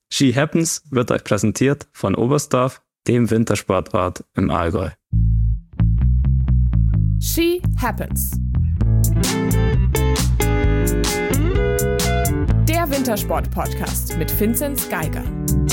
Ski Happens wird euch präsentiert von Oberstdorf, dem Wintersportort im Allgäu. Ski Happens. Der Wintersport-Podcast mit Vinzenz Geiger.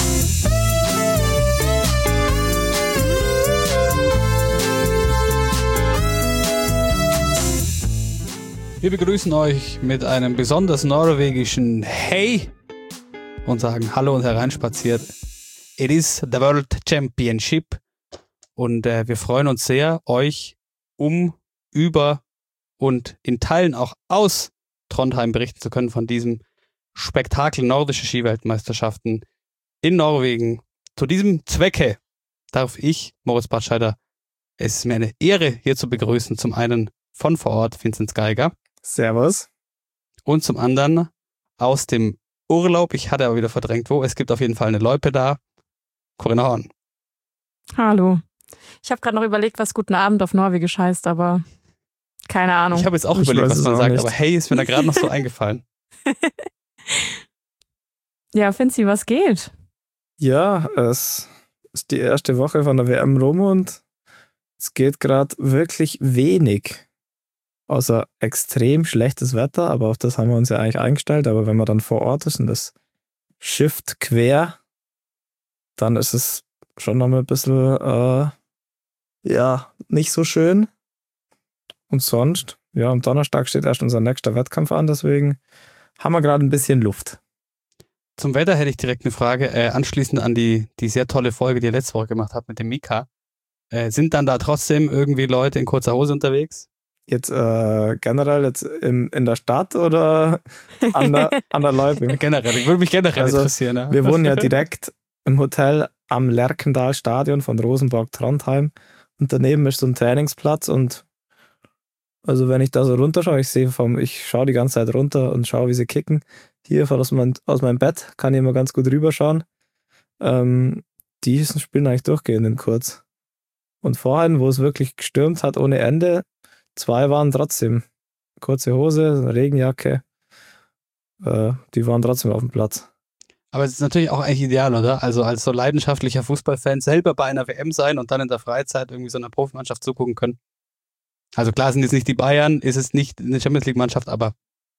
Wir begrüßen euch mit einem besonders norwegischen Hey und sagen Hallo und hereinspaziert. It is the World Championship und wir freuen uns sehr, euch über und in Teilen auch aus Trondheim berichten zu können von diesem Spektakel nordische Skiweltmeisterschaften in Norwegen. Zu diesem Zwecke darf ich, Moritz Bartscheider, es ist mir eine Ehre, hier zu begrüßen. Zum einen von vor Ort Vinzenz Geiger. Servus. Und zum anderen aus dem Urlaub, ich hatte aber wieder verdrängt, wo, es gibt auf jeden Fall eine Loipe da, Corinna Horn. Hallo. Ich habe gerade noch überlegt, was guten Abend auf Norwegisch heißt, aber keine Ahnung. Ich habe jetzt auch überlegt, was man sagt, nicht. Aber hey, ist mir da gerade noch so eingefallen. Ja, Vinzi, was geht? Ja, es ist die erste Woche von der WM rum und es geht gerade wirklich wenig. Außer extrem schlechtes Wetter, aber auf das haben wir uns ja eigentlich eingestellt. Aber wenn man dann vor Ort ist und das schifft quer, dann ist es schon noch mal ein bisschen, nicht so schön. Und sonst, ja, am Donnerstag steht erst unser nächster Wettkampf an, deswegen haben wir gerade ein bisschen Luft. Zum Wetter hätte ich direkt eine Frage, anschließend an die sehr tolle Folge, die ihr letzte Woche gemacht habt mit dem Mika. Sind dann da trotzdem irgendwie Leute in kurzer Hose unterwegs? Jetzt generell jetzt in der Stadt oder an der Loipe? Generell, ich würde mich generell interessieren. Ja. Wir wohnen ja direkt im Hotel am Lerkendal-Stadion von Rosenborg Trondheim und daneben ist so ein Trainingsplatz und also wenn ich da so runterschaue, ich schaue die ganze Zeit runter und schaue, wie sie kicken. Hier aus meinem Bett kann ich immer ganz gut rüberschauen. Die spielen eigentlich durchgehend in kurz. Und vorhin, wo es wirklich gestürmt hat ohne Ende, 2 waren trotzdem kurze Hose, Regenjacke, die waren trotzdem auf dem Platz. Aber es ist natürlich auch eigentlich ideal, oder? Also als so leidenschaftlicher Fußballfan selber bei einer WM sein und dann in der Freizeit irgendwie so einer Profimannschaft zugucken können. Also klar sind jetzt nicht die Bayern, ist es nicht eine Champions-League-Mannschaft, aber...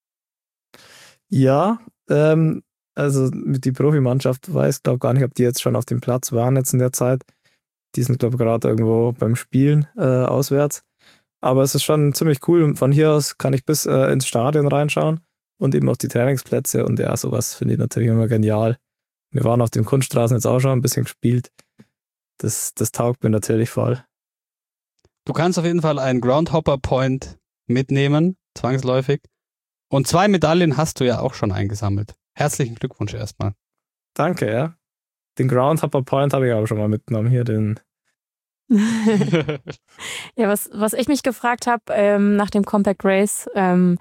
Ja, also die Profimannschaft weiß, glaube gar nicht, ob die jetzt schon auf dem Platz waren jetzt in der Zeit. Die sind, glaube ich, gerade irgendwo beim Spielen auswärts. Aber es ist schon ziemlich cool und von hier aus kann ich bis ins Stadion reinschauen und eben auch die Trainingsplätze und ja, sowas finde ich natürlich immer genial. Wir waren auf den Kunststraßen jetzt auch schon ein bisschen gespielt. Das taugt mir natürlich voll. Du kannst auf jeden Fall einen Groundhopper-Point mitnehmen, zwangsläufig. Und 2 Medaillen hast du ja auch schon eingesammelt. Herzlichen Glückwunsch erstmal. Danke, ja. Den Groundhopper-Point habe ich auch schon mal mitgenommen. Hier den... Ja, was ich mich gefragt habe nach dem Compact Race,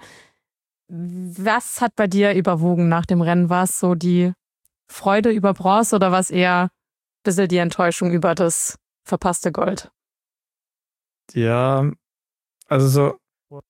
was hat bei dir überwogen nach dem Rennen? War es so die Freude über Bronze oder war es eher ein bisschen die Enttäuschung über das verpasste Gold? Ja, also so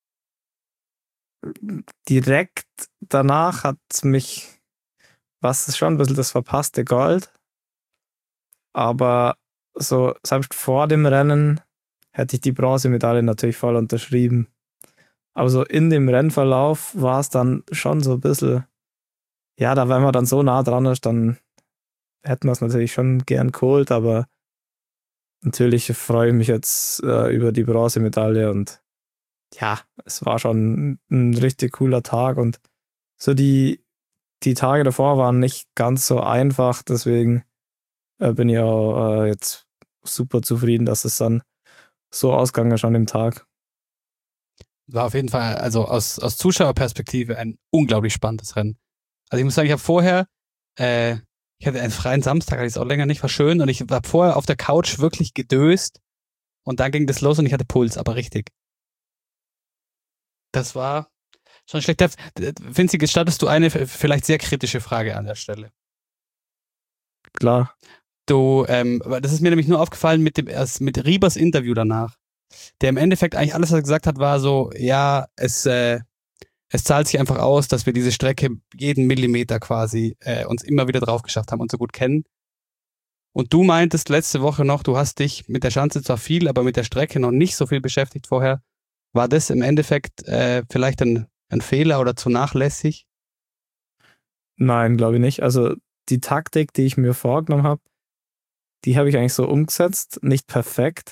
direkt danach was ist schon ein bisschen das verpasste Gold, aber so, selbst vor dem Rennen hätte ich die Bronzemedaille natürlich voll unterschrieben. Aber so in dem Rennverlauf war es dann schon so ein bisschen, ja, wenn man dann so nah dran ist, dann hätten wir es natürlich schon gern geholt, aber natürlich freue ich mich jetzt über die Bronzemedaille und ja, es war schon ein richtig cooler Tag und so die Tage davor waren nicht ganz so einfach, deswegen bin ich auch jetzt super zufrieden, dass es dann so ausgegangen ist an dem Tag. War auf jeden Fall, also aus Zuschauerperspektive ein unglaublich spannendes Rennen. Also ich muss sagen, ich habe vorher, ich hatte einen freien Samstag, hatte ich es auch länger nicht, war schön und ich habe vorher auf der Couch wirklich gedöst und dann ging das los und ich hatte Puls, aber richtig. Das war schon schlecht. Vinzi, gestattest du eine vielleicht sehr kritische Frage an der Stelle? Klar. Das ist mir nämlich nur aufgefallen mit Riebers Interview danach, der im Endeffekt eigentlich alles, was er gesagt hat, war so, ja, es zahlt sich einfach aus, dass wir diese Strecke jeden Millimeter quasi uns immer wieder drauf geschafft haben und so gut kennen. Und du meintest letzte Woche noch, du hast dich mit der Schanze zwar viel, aber mit der Strecke noch nicht so viel beschäftigt vorher. War das im Endeffekt vielleicht ein Fehler oder zu nachlässig? Nein, glaube ich nicht. Also die Taktik, die ich mir vorgenommen habe, die habe ich eigentlich so umgesetzt. Nicht perfekt,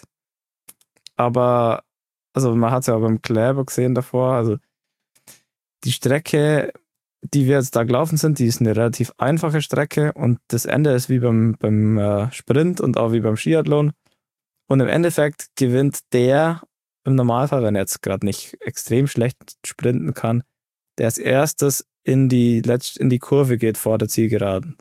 aber also man hat es ja auch beim Kläber gesehen davor. Also die Strecke, die wir jetzt da gelaufen sind, die ist eine relativ einfache Strecke und das Ende ist wie beim Sprint und auch wie beim Skiathlon. Und im Endeffekt gewinnt der im Normalfall, wenn er jetzt gerade nicht extrem schlecht sprinten kann, der als erstes in die Kurve geht vor der Zielgeraden.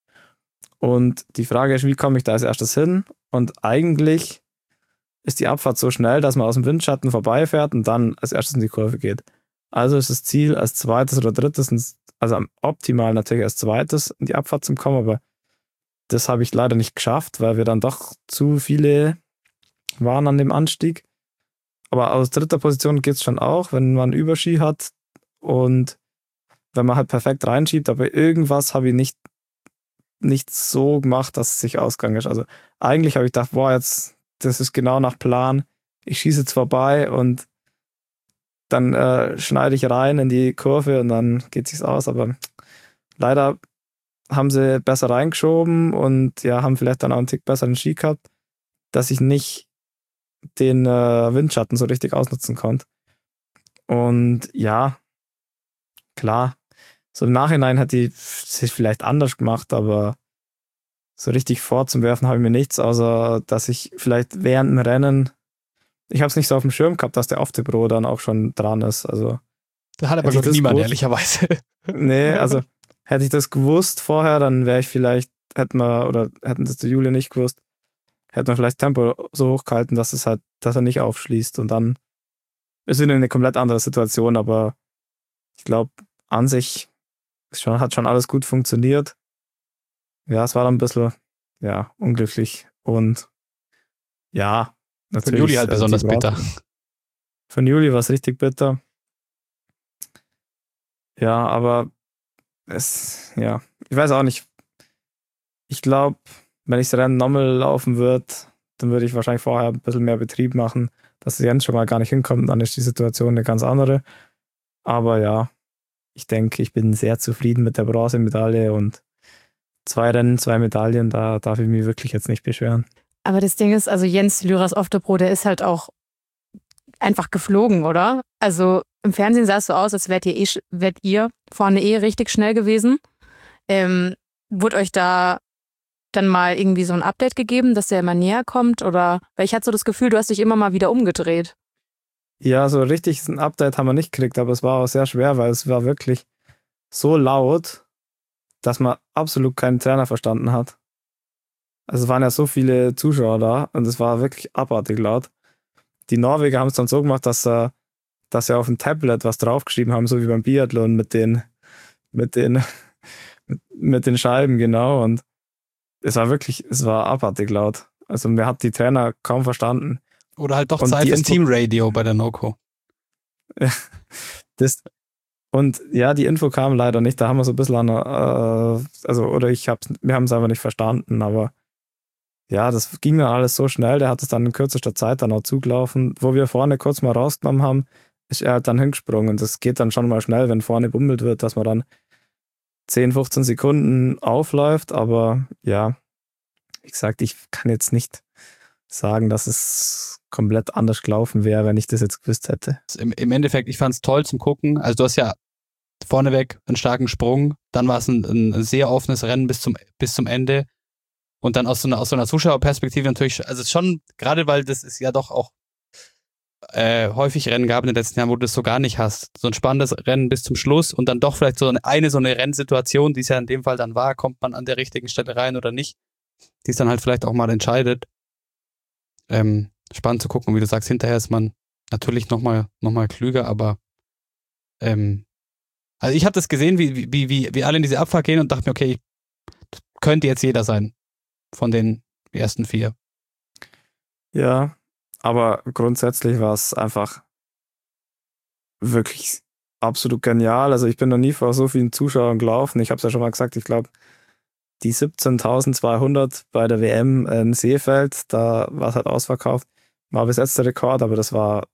Und die Frage ist, wie komme ich da als erstes hin? Und eigentlich ist die Abfahrt so schnell, dass man aus dem Windschatten vorbeifährt und dann als erstes in die Kurve geht. Also ist das Ziel, als zweites oder drittes, also optimal natürlich als zweites in die Abfahrt zu kommen, aber das habe ich leider nicht geschafft, weil wir dann doch zu viele waren an dem Anstieg. Aber aus dritter Position geht es schon auch, wenn man Überski hat und wenn man halt perfekt reinschiebt, aber irgendwas habe ich nicht so gemacht, dass es sich ausgegangen ist. Also eigentlich habe ich gedacht, boah, jetzt, das ist genau nach Plan, ich schieße jetzt vorbei und dann schneide ich rein in die Kurve und dann geht es sich aus, aber leider haben sie besser reingeschoben und ja, haben vielleicht dann auch einen Tick besseren Ski gehabt, dass ich nicht den Windschatten so richtig ausnutzen konnte. Und ja, klar, so im Nachhinein hätte ich es vielleicht anders gemacht, aber so richtig vorzuwerfen habe ich mir nichts, außer dass ich vielleicht während dem Rennen, ich habe es nicht so auf dem Schirm gehabt, dass der Oftebro dann auch schon dran ist. Also Da hat aber glaube ich niemand, ehrlicherweise. Nee, also hätte ich das gewusst vorher, dann wäre ich vielleicht, hätten das der Julia nicht gewusst, hätte man vielleicht Tempo so hochgehalten, dass er nicht aufschließt und dann ist es eine komplett andere Situation, aber ich glaube, an sich hat schon alles gut funktioniert. Ja, es war dann ein bisschen, ja, unglücklich und ja, natürlich. Für Juli halt besonders bitter. Für Juli war es richtig bitter. Ja, aber ich weiß auch nicht. Ich glaube, wenn ich das Rennen nochmal laufen würde, dann würde ich wahrscheinlich vorher ein bisschen mehr Betrieb machen, dass Jens schon mal gar nicht hinkommt, dann ist die Situation eine ganz andere. Aber ja, ich denke, ich bin sehr zufrieden mit der Bronzemedaille und 2 Rennen, 2 Medaillen, da darf ich mich wirklich jetzt nicht beschweren. Aber das Ding ist, also Jens Lyras Oftebro, der ist halt auch einfach geflogen, oder? Also im Fernsehen sah es so aus, als wärt ihr vorne richtig schnell gewesen. Wurde euch da dann mal irgendwie so ein Update gegeben, dass der immer näher kommt? Oder, weil ich hatte so das Gefühl, du hast dich immer mal wieder umgedreht. Ja, so richtig ein Update haben wir nicht gekriegt, aber es war auch sehr schwer, weil es war wirklich so laut, dass man absolut keinen Trainer verstanden hat. Also es waren ja so viele Zuschauer da und es war wirklich abartig laut. Die Norweger haben es dann so gemacht, dass sie auf dem Tablet was draufgeschrieben haben, so wie beim Biathlon mit den Scheiben, genau. Und es war abartig laut. Also mir hat die Trainer kaum verstanden. Oder halt doch und Zeit fürs Teamradio bei der NOCO. Und ja, die Info kam leider nicht. Da haben wir so ein bisschen wir haben es einfach nicht verstanden, aber ja, das ging dann alles so schnell. Der hat es dann in kürzester Zeit dann auch zugelaufen. Wo wir vorne kurz mal rausgenommen haben, ist er halt dann hingesprungen. Das geht dann schon mal schnell, wenn vorne bummelt wird, dass man dann 10, 15 Sekunden aufläuft. Aber ja, wie gesagt, ich kann jetzt nicht sagen, dass es komplett anders gelaufen wäre, wenn ich das jetzt gewusst hätte. Im Endeffekt, ich fand es toll zum Gucken. Also du hast ja vorneweg einen starken Sprung, dann war es ein sehr offenes Rennen bis zum Ende und dann aus so einer Zuschauerperspektive natürlich, also schon, gerade weil das ist ja doch auch häufig Rennen gab in den letzten Jahren, wo du das so gar nicht hast. So ein spannendes Rennen bis zum Schluss und dann doch vielleicht so eine Rennsituation, die es ja in dem Fall dann war, kommt man an der richtigen Stelle rein oder nicht, die es dann halt vielleicht auch mal entscheidet. Spannend zu gucken, und wie du sagst, hinterher ist man natürlich noch mal klüger, aber also ich habe das gesehen, wie alle in diese Abfahrt gehen und dachte mir, okay, könnte jetzt jeder sein von den ersten 4. Ja, aber grundsätzlich war es einfach wirklich absolut genial. Also ich bin noch nie vor so vielen Zuschauern gelaufen. Ich habe es ja schon mal gesagt, ich glaube, die 17.200 bei der WM in Seefeld, da war es halt ausverkauft, war bis jetzt der Rekord, aber das war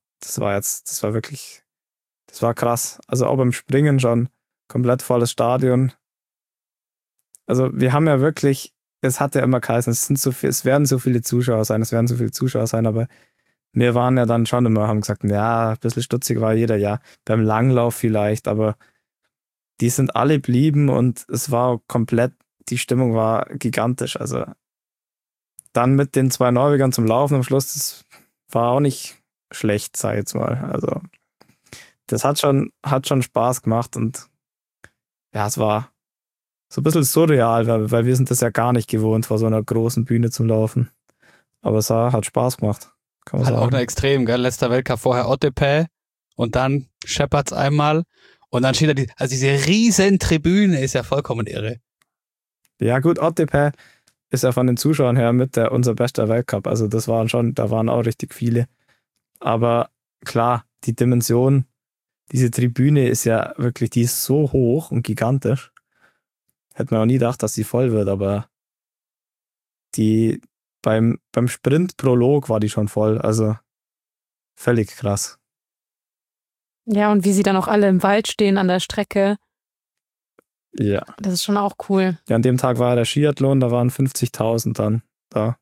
krass. Also auch beim Springen schon komplett volles Stadion. Also wir haben ja wirklich, es hat ja immer geheißen, es werden so viele Zuschauer sein, aber wir waren ja dann schon immer, haben gesagt, ja, ein bisschen stutzig war jeder, ja, beim Langlauf vielleicht, aber die sind alle blieben und es war komplett, die Stimmung war gigantisch. Also dann mit den 2 Norwegern zum Laufen am Schluss, das war auch nicht schlecht, sag ich jetzt mal. Also das hat schon Spaß gemacht und ja, es war so ein bisschen surreal, weil wir sind das ja gar nicht gewohnt, vor so einer großen Bühne zu laufen. Aber es hat Spaß gemacht. Kann man Halt sagen. auch eine extrem, gell? Letzter Weltcup vorher Otepää und dann Shepherds einmal und dann steht da diese riesen Tribüne, ist ja vollkommen irre. Ja gut, Otepää ist ja von den Zuschauern her mit unser bester Weltcup. Also da waren auch richtig viele. Aber klar, die Dimension, diese Tribüne ist ja wirklich, die ist so hoch und gigantisch. Hätte man auch nie gedacht, dass sie voll wird, aber beim Sprint-Prolog war die schon voll. Also völlig krass. Ja, und wie sie dann auch alle im Wald stehen an der Strecke. Ja. Das ist schon auch cool. Ja, an dem Tag war der Skiathlon, da waren 50.000 dann da.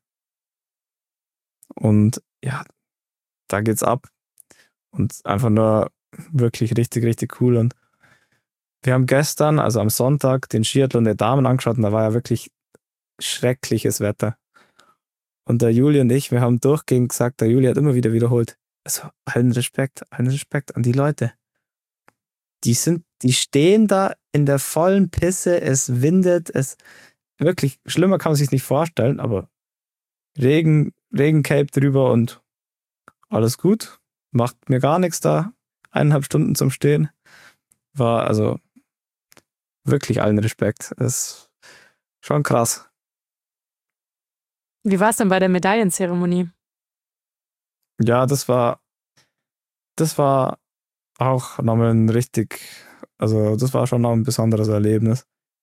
Und ja, da geht's ab. Und einfach nur wirklich richtig, richtig cool. Und wir haben gestern, also am Sonntag, den Skiathlon der Damen angeschaut und da war ja wirklich schreckliches Wetter. Und der Juli und ich, wir haben durchgehend gesagt, der Juli hat immer wieder wiederholt, also allen Respekt an die Leute. Die stehen da in der vollen Pisse, es windet, wirklich, schlimmer kann man sich nicht vorstellen, aber Regencape drüber und alles gut, macht mir gar nichts da, 1,5 Stunden zum Stehen, war also wirklich allen Respekt, ist schon krass. Wie war es denn bei der Medaillenzeremonie? Ja, das war auch nochmal das war schon noch ein besonderes Erlebnis.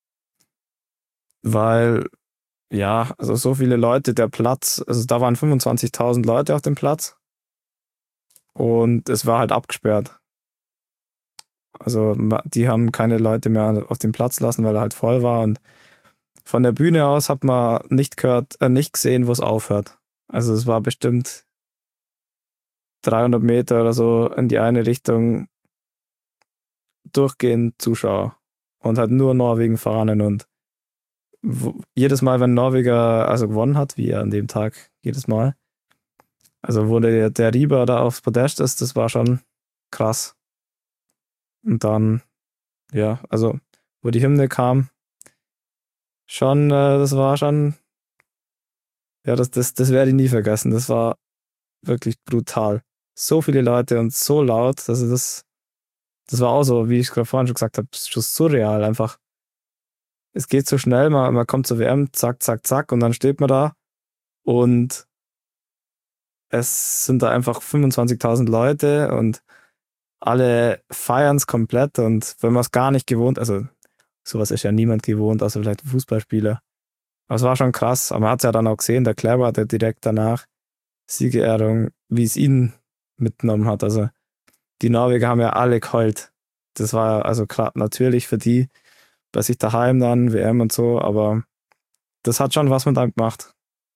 Weil, ja, also so viele Leute, der Platz, also da waren 25.000 Leute auf dem Platz und es war halt abgesperrt. Also die haben keine Leute mehr auf den Platz lassen, weil er halt voll war und von der Bühne aus hat man nicht gesehen, wo es aufhört. Also es war bestimmt 300 Meter oder so in die eine Richtung durchgehend Zuschauer und halt nur Norwegen-Fahnen und jedes Mal, wenn Norweger also gewonnen hat, wie er an dem Tag jedes Mal, also wo der Rieber da aufs Podest ist, das war schon krass. Und dann, ja, also wo die Hymne kam, schon, das war schon, ja, das werde ich nie vergessen. Das war wirklich brutal. So viele Leute und so laut, also das war auch so, wie ich gerade vorhin schon gesagt habe, schon surreal einfach. Es geht so schnell, man kommt zur WM, zack, zack, zack, und dann steht man da und es sind da einfach 25.000 Leute und alle feiern es komplett und wenn man es gar nicht gewohnt, also sowas ist ja niemand gewohnt, außer vielleicht ein Fußballspieler. Aber es war schon krass, aber man hat es ja dann auch gesehen, der Kleber hatte direkt danach Siegerehrung, wie es ihn mitgenommen hat. Also die Norweger haben ja alle geheult. Das war also klar, natürlich für die bei sich daheim dann, WM und so, aber das hat schon was mit einem gemacht.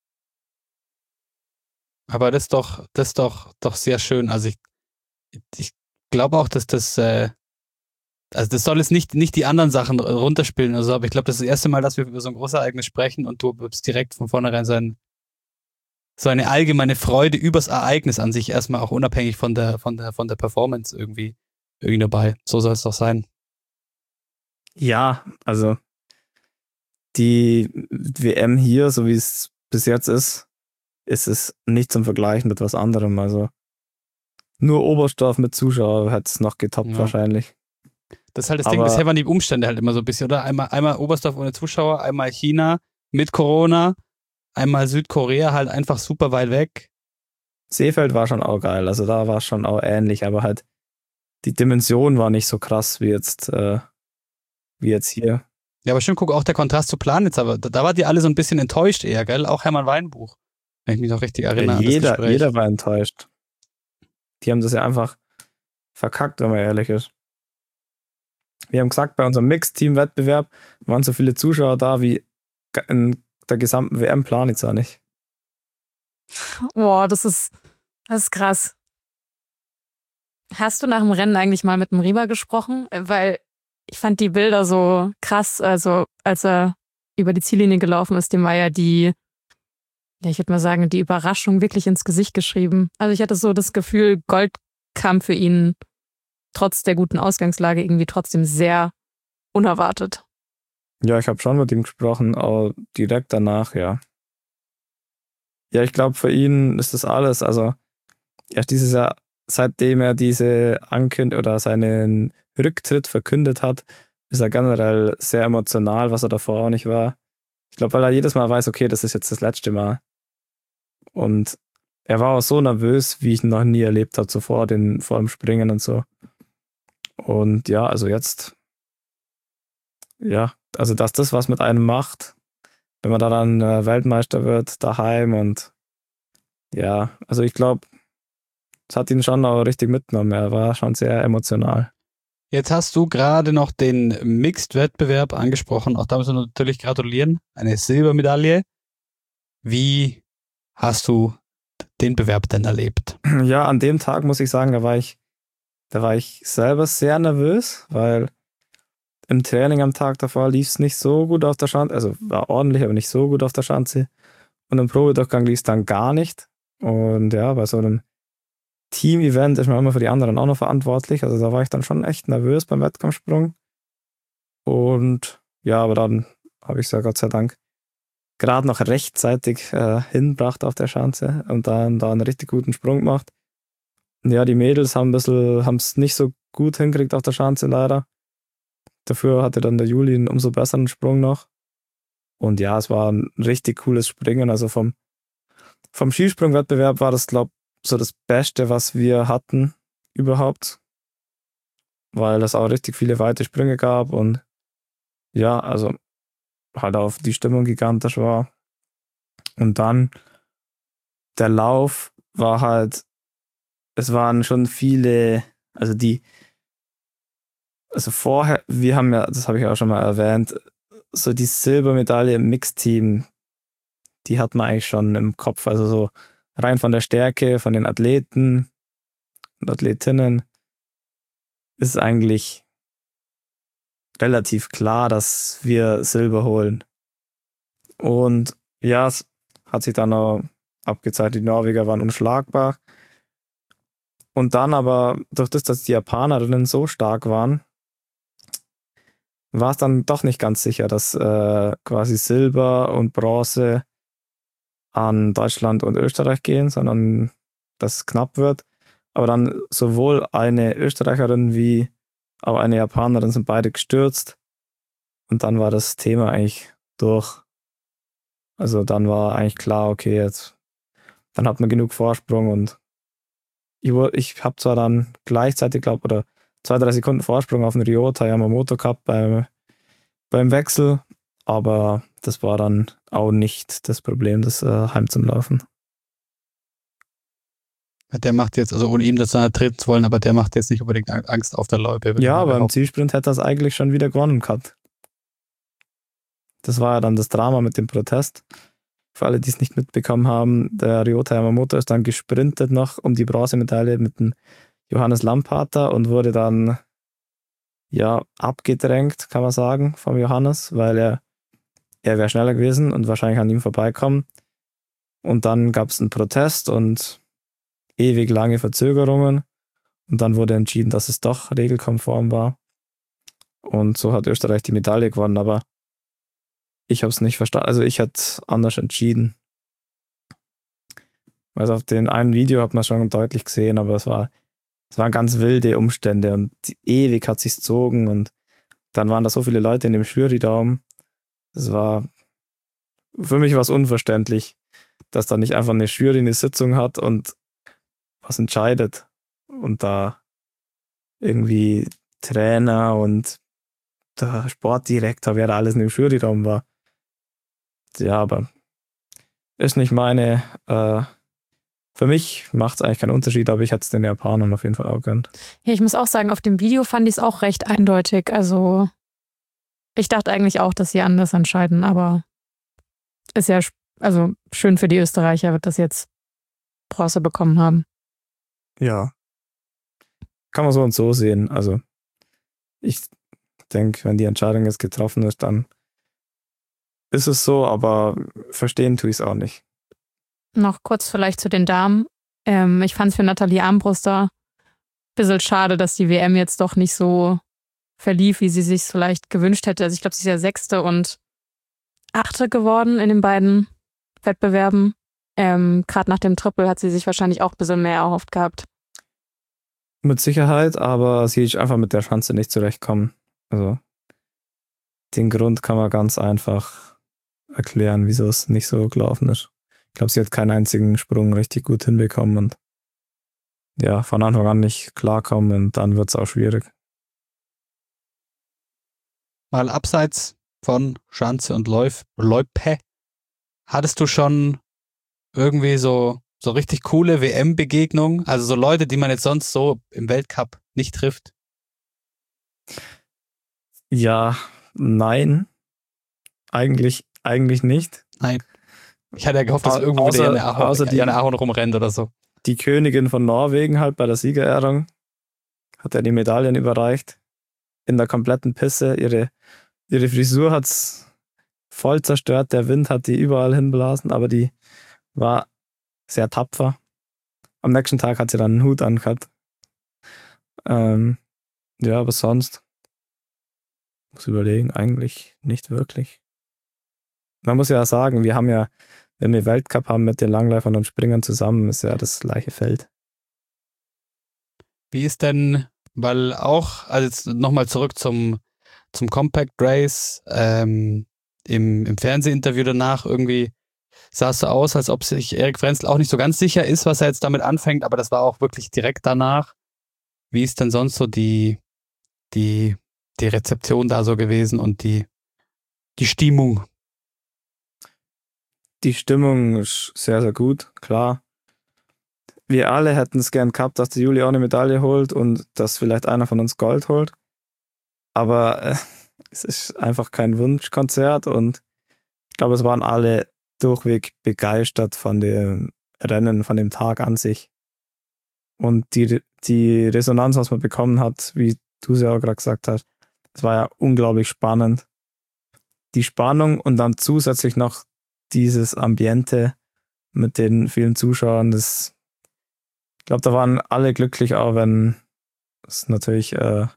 Aber das ist doch sehr schön. Also ich glaube auch, dass das das soll jetzt nicht die anderen Sachen runterspielen oder so, aber ich glaube, das ist das erste Mal, dass wir über so ein Großereignis sprechen und du bist direkt von vornherein so eine allgemeine Freude übers Ereignis an sich, erstmal auch unabhängig von der Performance irgendwie dabei. So soll es doch sein. Ja, also die WM hier, so wie es bis jetzt ist es nicht zum Vergleichen mit was anderem. Also nur Oberstdorf mit Zuschauer hätte es noch getoppt wahrscheinlich. Das ist halt das Ding, bisher waren die Umstände halt immer so ein bisschen, oder? Einmal Oberstdorf ohne Zuschauer, einmal China mit Corona, einmal Südkorea halt einfach super weit weg. Seefeld war schon auch geil, also da war es schon auch ähnlich, aber halt die Dimension war nicht so krass wie jetzt hier. Ja, aber stimmt, guck, auch der Kontrast zu Planitz, aber da wart ihr alle so ein bisschen enttäuscht eher, gell? Auch Hermann Weinbuch, wenn ich mich noch richtig erinnere an das Gespräch. Jeder war enttäuscht. Die haben das ja einfach verkackt, wenn man ehrlich ist. Wir haben gesagt, bei unserem Mixed-Team-Wettbewerb waren so viele Zuschauer da wie in der gesamten WM Planitzer nicht. Boah, das ist krass. Hast du nach dem Rennen eigentlich mal mit dem Riemer gesprochen? Weil ich fand die Bilder so krass. Also als er über die Ziellinie gelaufen ist, dem war ja ich würde mal sagen, die Überraschung wirklich ins Gesicht geschrieben. Also ich hatte so das Gefühl, Gold kam für ihn trotz der guten Ausgangslage irgendwie trotzdem sehr unerwartet. Ja, ich habe schon mit ihm gesprochen, auch direkt danach, ja. Ja, ich glaube, für ihn ist das alles. Also, er ist dieses Jahr, seitdem er diese oder seinen Rücktritt verkündet hat, ist er generell sehr emotional, was er davor auch nicht war. Ich glaube, weil er jedes Mal weiß, okay, das ist jetzt das letzte Mal. Und er war auch so nervös, wie ich ihn noch nie erlebt habe, so vor dem Springen und so. Und ja, also jetzt, ja, also dass das was mit einem macht, wenn man da dann Weltmeister wird, daheim und ja, also ich glaube, es hat ihn schon auch richtig mitgenommen. Er war schon sehr emotional. Jetzt hast du gerade noch den Mixed-Wettbewerb angesprochen. Auch da müssen wir natürlich gratulieren. Eine Silbermedaille. Wie hast du den Bewerb denn erlebt? Ja, an dem Tag muss ich sagen, da war ich selber sehr nervös, weil im Training am Tag davor lief es nicht so gut auf der Schanze. Also war ordentlich, aber nicht so gut auf der Schanze. Und im Probedurchgang lief es dann gar nicht. Und ja, bei so einem Team-Event ist man immer für die anderen auch noch verantwortlich. Also da war ich dann schon echt nervös beim Wettkampfsprung. Und ja, aber dann habe ich es ja Gott sei Dank gerade noch rechtzeitig hinbracht auf der Schanze und dann da einen richtig guten Sprung gemacht. Und ja, die Mädels haben es nicht so gut hingekriegt auf der Schanze leider. Dafür hatte dann der Juli einen umso besseren Sprung noch. Und ja, es war ein richtig cooles Springen. Also vom Skisprungwettbewerb war das, glaube ich, so das Beste, was wir hatten überhaupt. Weil es auch richtig viele weite Sprünge gab und ja, also halt auf die Stimmung gigantisch war. Und dann der Lauf war halt, es waren schon viele, also vorher, wir haben ja, das habe ich auch schon mal erwähnt, so die Silbermedaille im Mixteam, die hat man eigentlich schon im Kopf, also so rein von der Stärke, von den Athleten und Athletinnen ist eigentlich relativ klar, dass wir Silber holen. Und ja, es hat sich dann auch abgezeichnet, die Norweger waren unschlagbar. Und dann aber, durch das, dass die Japanerinnen so stark waren, war es dann doch nicht ganz sicher, dass quasi Silber und Bronze an Deutschland und Österreich gehen, sondern dass es knapp wird. Aber dann sowohl eine Österreicherin wie auch eine Japanerin sind beide gestürzt. Und dann war das Thema eigentlich durch. Also dann war eigentlich klar, okay, jetzt dann hat man genug Vorsprung und ich habe zwar dann gleichzeitig, glaube oder 2-3 Sekunden Vorsprung auf den Ryota Yamamoto gehabt beim Wechsel, aber das war dann auch nicht das Problem, das heim zum Laufen. Der macht jetzt, also ohne ihm das dann treten zu wollen, aber der macht jetzt nicht unbedingt Angst auf der Loipe. Ja, beim Zielsprint hätte er es eigentlich schon wieder gewonnen gehabt. Das war ja dann das Drama mit dem Protest. Für alle, die es nicht mitbekommen haben, der Ryota Yamamoto ist dann gesprintet noch um die Bronzemedaille mit dem Johannes Lampater und wurde dann ja abgedrängt, kann man sagen, vom Johannes, weil er wäre schneller gewesen und wahrscheinlich an ihm vorbeikommen. Und dann gab es einen Protest und ewig lange Verzögerungen und dann wurde entschieden, dass es doch regelkonform war. Und so hat Österreich die Medaille gewonnen, aber ich habe es nicht verstanden. Also ich hätte anders entschieden. Also auf den einen Video hat man schon deutlich gesehen, aber es waren ganz wilde Umstände und ewig hat sich's gezogen und dann waren da so viele Leute in dem Juryraum. Das war für mich was unverständlich, dass da nicht einfach eine Jury eine Sitzung hat und was entscheidet und da irgendwie Trainer und der Sportdirektor, wer da alles in dem Juryraum war. Ja, aber ist nicht meine. Für mich macht es eigentlich keinen Unterschied, aber ich hätte es den Japanern auf jeden Fall auch gönnt. Ja, ich muss auch sagen, auf dem Video fand ich es auch recht eindeutig. Also ich dachte eigentlich auch, dass sie anders entscheiden, aber ist ja also schön für die Österreicher, dass sie jetzt Bronze bekommen haben. Ja. Kann man so und so sehen. Also ich denke, wenn die Entscheidung jetzt getroffen ist, dann ist es so, aber verstehen tue ich es auch nicht. Noch kurz vielleicht zu den Damen. Ich fand es für Nathalie Armbruster ein bisschen schade, dass die WM jetzt doch nicht so verlief, wie sie sich vielleicht gewünscht hätte. Also ich glaube, sie ist ja 6. und 8. geworden in den beiden Wettbewerben. Gerade nach dem Triple hat sie sich wahrscheinlich auch ein bisschen mehr erhofft gehabt. Mit Sicherheit, aber sie ist einfach mit der Schanze nicht zurechtkommen. Also den Grund kann man ganz einfach erklären, wieso es nicht so gelaufen ist. Ich glaube, sie hat keinen einzigen Sprung richtig gut hinbekommen und ja, von Anfang an nicht klarkommen und dann wird es auch schwierig. Mal abseits von Schanze und Loipe, hattest du schon irgendwie so richtig coole WM-Begegnungen? Also so Leute, die man jetzt sonst so im Weltcup nicht trifft? Ja, nein. Eigentlich nicht. Nein. Ich hatte ja gehofft, dass irgendwo wieder Janne Ahorn rumrennt oder so. Die Königin von Norwegen halt bei der Siegerehrung hat ja die Medaillen überreicht. In der kompletten Pisse. Ihre Frisur hat's voll zerstört. Der Wind hat die überall hinblasen, aber die war sehr tapfer. Am nächsten Tag hat sie dann einen Hut angehabt. Ja, aber sonst muss überlegen, eigentlich nicht wirklich. Man muss ja sagen, wenn wir Weltcup haben mit den Langläufern und Springern zusammen, ist ja das gleiche Feld. Wie ist denn, weil auch, also jetzt nochmal zurück zum Compact Race, im Fernsehinterview danach irgendwie sah es so aus, als ob sich Erik Frenzel auch nicht so ganz sicher ist, was er jetzt damit anfängt, aber das war auch wirklich direkt danach. Wie ist denn sonst so die Rezeption da so gewesen und die Stimmung? Die Stimmung ist sehr, sehr gut, klar. Wir alle hätten es gern gehabt, dass die Julia auch eine Medaille holt und dass vielleicht einer von uns Gold holt. Aber es ist einfach kein Wunschkonzert und ich glaube, es waren alle durchweg begeistert von dem Rennen, von dem Tag an sich. Und die Resonanz, was man bekommen hat, wie du es ja auch gerade gesagt hast, es war ja unglaublich spannend. Die Spannung und dann zusätzlich noch dieses Ambiente mit den vielen Zuschauern, ich glaube, da waren alle glücklich, auch wenn es natürlich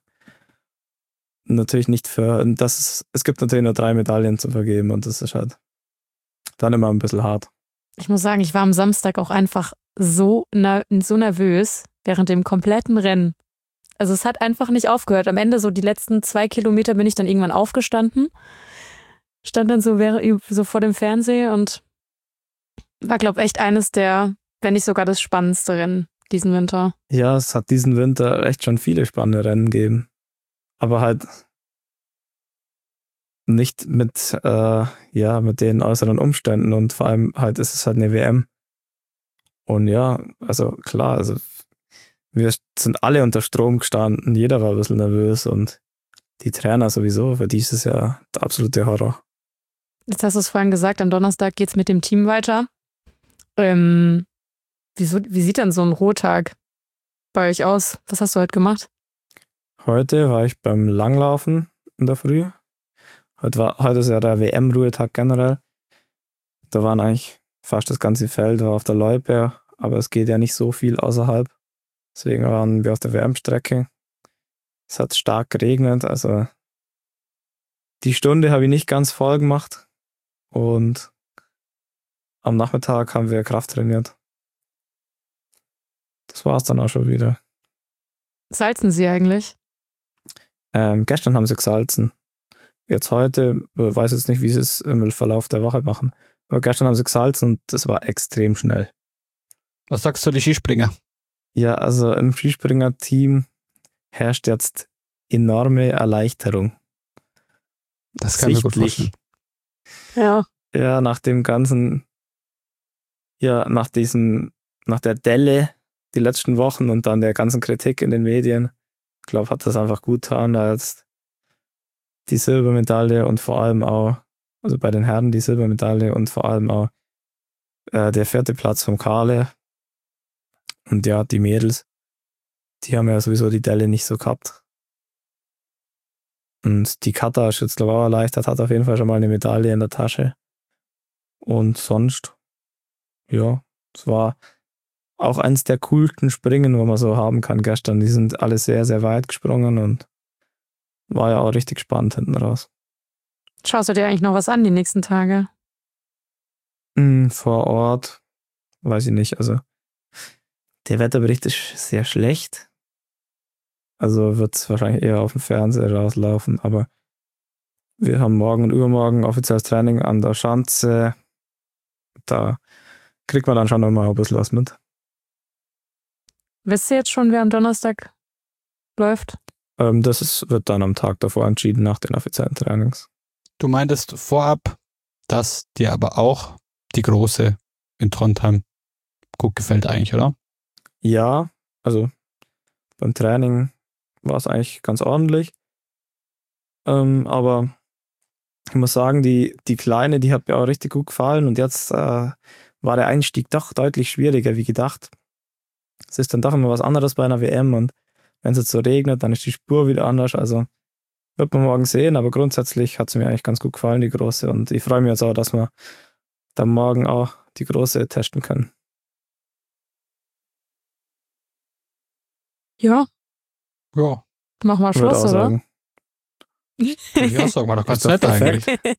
nicht es gibt natürlich nur 3 Medaillen zu vergeben und das ist halt dann immer ein bisschen hart. Ich muss sagen, ich war am Samstag auch einfach so nervös während dem kompletten Rennen. Also es hat einfach nicht aufgehört. Am Ende so die letzten 2 Kilometer bin ich dann irgendwann aufgestanden, stand dann so vor dem Fernseher und war, glaube ich, echt eines der, wenn nicht sogar das spannendste Rennen diesen Winter. Ja, es hat diesen Winter echt schon viele spannende Rennen gegeben. Aber halt nicht mit den äußeren Umständen und vor allem halt ist es halt eine WM. Und ja, also klar, also wir sind alle unter Strom gestanden, jeder war ein bisschen nervös und die Trainer sowieso, für die ist es ja der absolute Horror. Jetzt hast du es vorhin gesagt, am Donnerstag geht es mit dem Team weiter. Wie sieht denn so ein Ruhetag bei euch aus? Was hast du heute gemacht? Heute war ich beim Langlaufen in der Früh. Heute ist ja der WM-Ruhetag generell. Da waren eigentlich fast das ganze Feld war auf der Loipe, aber es geht ja nicht so viel außerhalb. Deswegen waren wir auf der WM-Strecke. Es hat stark geregnet, also die Stunde habe ich nicht ganz voll gemacht und am Nachmittag haben wir Kraft trainiert. Das war es dann auch schon wieder. Salzen Sie eigentlich? Gestern haben sie gesalzen. Jetzt heute, weiß jetzt nicht, wie sie es im Verlauf der Woche machen. Aber gestern haben sie gesalzen und das war extrem schnell. Was sagst du, die Skispringer? Ja, also im Skispringer-Team, herrscht jetzt enorme Erleichterung. Das kann ich mir gut vorstellen. Ja. Ja, nach dem ganzen, nach der Delle die letzten Wochen und dann der ganzen Kritik in den Medien, ich glaube, hat das einfach gut getan, da jetzt die Silbermedaille und vor allem auch, also bei den Herren die Silbermedaille und vor allem auch der 4. Platz vom Kahle. Und ja, die Mädels, die haben ja sowieso die Delle nicht so gehabt. Und die Kata Schützler erleichtert, hat auf jeden Fall schon mal eine Medaille in der Tasche. Und sonst, ja, es war auch eins der coolsten Springen, wo man so haben kann gestern. Die sind alle sehr, sehr weit gesprungen und war ja auch richtig spannend hinten raus. Schaust du dir eigentlich noch was an die nächsten Tage? Vor Ort, weiß ich nicht. Also der Wetterbericht ist sehr schlecht. Also wird es wahrscheinlich eher auf dem Fernseher rauslaufen. Aber wir haben morgen und übermorgen offizielles Training an der Schanze. Da kriegt man dann schon nochmal ein bisschen was mit. Wisst ihr jetzt schon, wer am Donnerstag läuft? Wird dann am Tag davor entschieden, nach den offiziellen Trainings. Du meintest vorab, dass dir aber auch die Große in Trondheim gut gefällt eigentlich, oder? Ja, also beim Training war es eigentlich ganz ordentlich. Aber ich muss sagen, die Kleine, die hat mir auch richtig gut gefallen und jetzt war der Einstieg doch deutlich schwieriger wie gedacht. Es ist dann doch immer was anderes bei einer WM und wenn es jetzt so regnet, dann ist die Spur wieder anders. Also wird man morgen sehen, aber grundsätzlich hat sie mir eigentlich ganz gut gefallen, die Große. Und ich freue mich jetzt auch, dass wir dann morgen auch die Große testen können. Ja. Ja. Mach mal Schluss, oder? Sagen. Ja, sag mal, doch ganz Ist doch nett perfekt. eigentlich.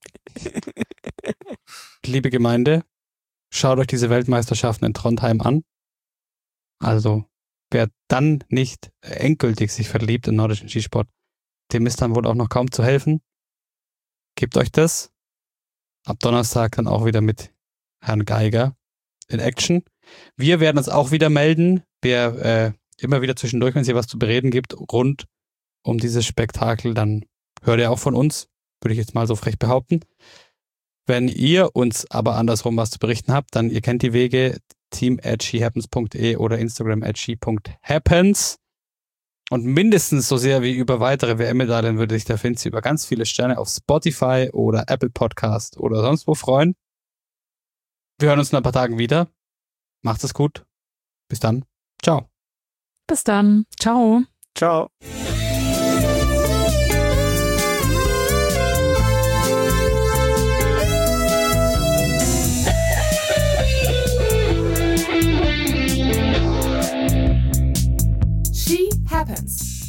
Liebe Gemeinde, schaut euch diese Weltmeisterschaften in Trondheim an. Also, wer dann nicht endgültig sich verliebt in nordischen Skisport, dem ist dann wohl auch noch kaum zu helfen. Gebt euch das. Ab Donnerstag dann auch wieder mit Herrn Geiger in Action. Wir werden uns auch wieder melden. Wer immer wieder zwischendurch, wenn es hier was zu bereden gibt, rund um dieses Spektakel, dann hört ihr auch von uns, würde ich jetzt mal so frech behaupten. Wenn ihr uns aber andersrum was zu berichten habt, dann ihr kennt die Wege, team@skihappens.de oder Instagram @ski.happens. Und mindestens so sehr wie über weitere WM-Medaillen würde sich der Finzi über ganz viele Sterne auf Spotify oder Apple Podcast oder sonst wo freuen. Wir hören uns in ein paar Tagen wieder. Macht es gut. Bis dann. Ciao. Bis dann. Ciao. Ciao. She Happens.